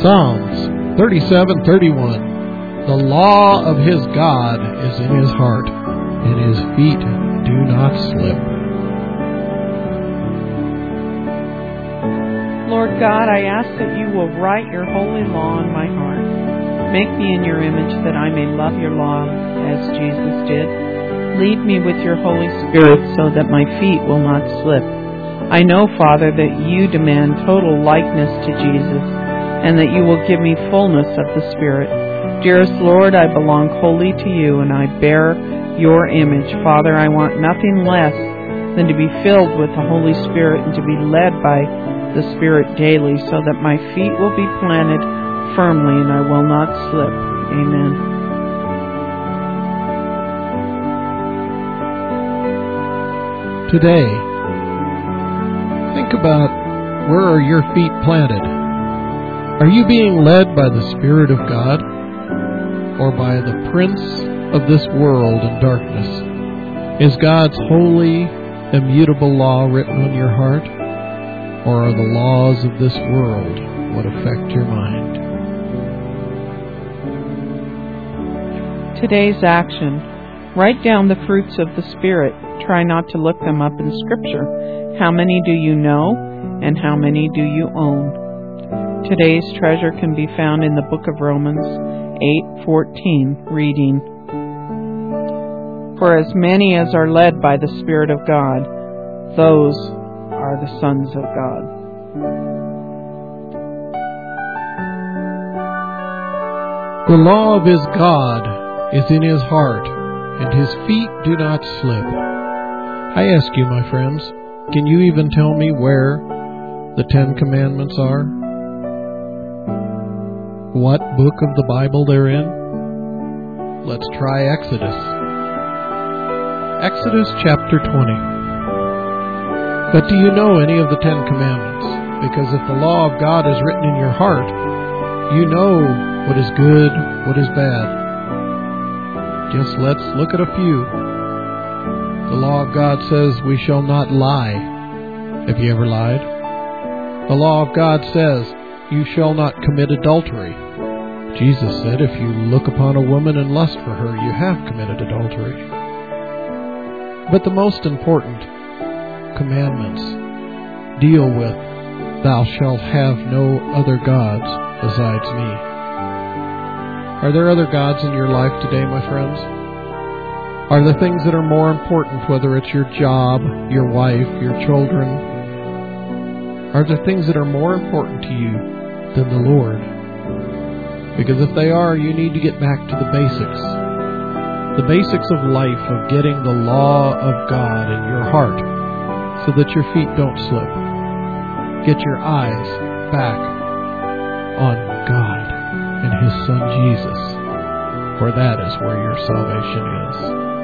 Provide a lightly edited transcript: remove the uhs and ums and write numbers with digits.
Psalms 37:31. The law of his God is in his heart, and his feet do not slip. Lord God, I ask that you will write your holy law in my heart. Make me in your image that I may love your law as Jesus did. Lead me with your Holy Spirit so that my feet will not slip. I know, Father, that you demand total likeness to Jesus and that you will give me fullness of the Spirit. Dearest Lord, I belong wholly to you and I bear your image. Father, I want nothing less than to be filled with the Holy Spirit and to be led by the Spirit daily so that my feet will be planted firmly and I will not slip. Amen. Today, think about where are your feet planted. Are you being led by the Spirit of God or by the prince of this world and darkness? Is God's holy, immutable law written on your heart? Or are the laws of this world what affect your mind? Today's action. Write down the fruits of the Spirit. Try not to look them up in Scripture. How many do you know, and how many do you own? Today's treasure can be found in the book of Romans 8:14, reading, For as many as are led by the Spirit of God, those are the sons of God. The law of his God is in his heart, and his feet do not slip. I ask you, my friends, can you even tell me where the 10 Commandments are? What book of the Bible they're in? Let's try Exodus. Exodus chapter 20. But do you know any of the 10 Commandments? Because if the law of God is written in your heart, you know what is good, what is bad. Just let's look at a few. The law of God says we shall not lie. Have you ever lied? The law of God says you shall not commit adultery. Jesus said if you look upon a woman and lust for her, you have committed adultery. But the most important commandments deal with thou shalt have no other gods besides me. Are there other gods in your life today, my friends? Are there things that are more important, whether it's your job, your wife, your children? Are there things that are more important to you than the Lord? Because if they are, you need to get back to the basics. The basics of life, of getting the law of God in your heart so that your feet don't slip. Get your eyes back on God and His Son Jesus, for that is where your salvation is.